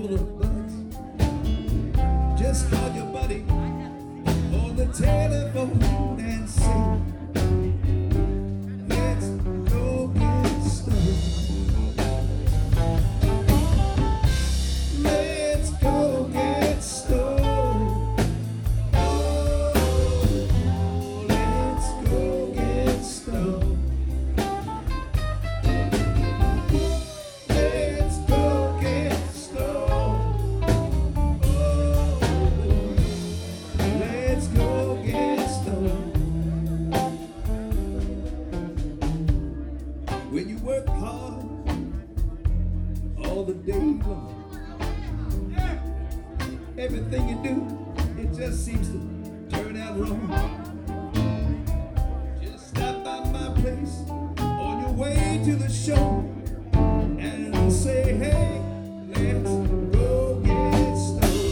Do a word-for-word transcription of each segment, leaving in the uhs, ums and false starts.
full of bugs. Just call your buddy on the telephone and say, let's go get stoned. Let's go get stoned. Oh, let's go get stoned. Let's go get stoned. Oh, let's go get stoned. When you work hard all the day long, everything you do, it just seems to turn out wrong. Just stop by my place on your way to the show and say, hey, let's go get stoned.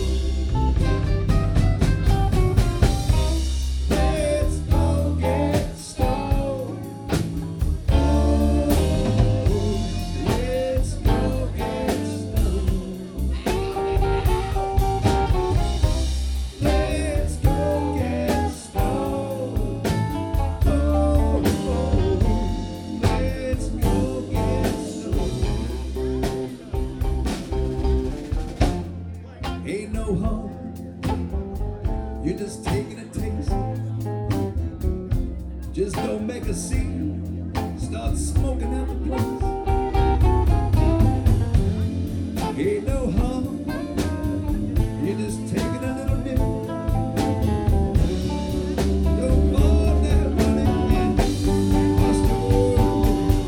Let's go get stoned. Oh, let's go get stoned. Let's go get stoned. Oh, let's go get stoned. Ain't no harm, you're just taking a taste. Just don't make a scene, start smoking out the place. Ain't no harm, you're just taking a little nip. Don't fall that running and watch the world.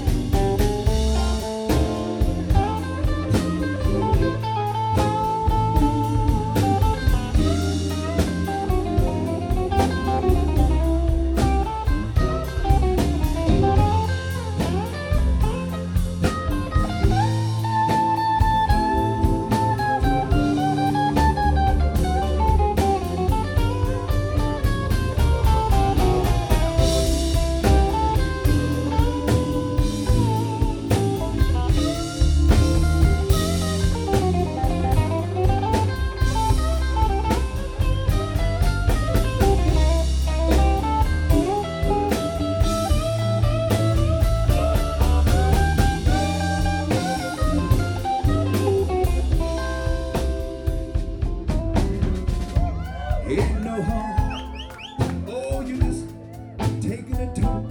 Ain't no harm. Oh, you just taking a toke.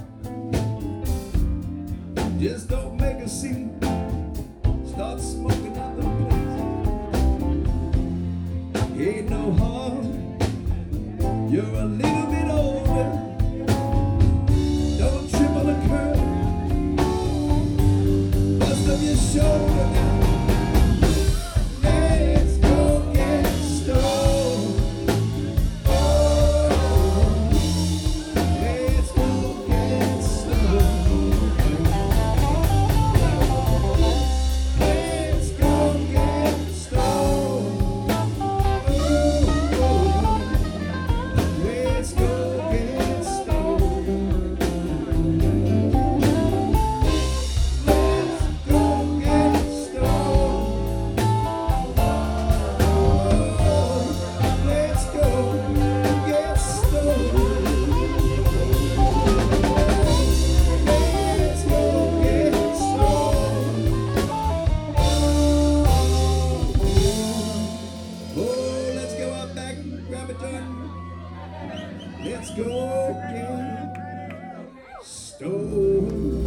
Just don't make a scene. Start smoking out the place. Ain't no harm. You're a little bit older. Don't trip on the curb. Bust up your shoulder now. Let's go get stoned. Let's go get stoned. Let's go get stoned. Oh, let's go get stoned. Let's go get stoned. Oh, let's go get stoned. Let's go get stoned. Oh, let's go out back and grab a joint. Let's go get stoned.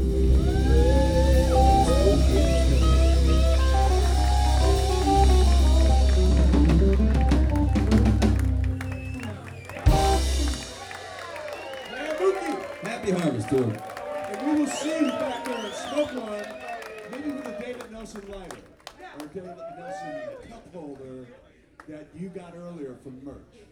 Happy harvest to him. And we will see you back there at Smoke Line, maybe with a David Nelson lighter or David Nelson cup holder that you got earlier from merch.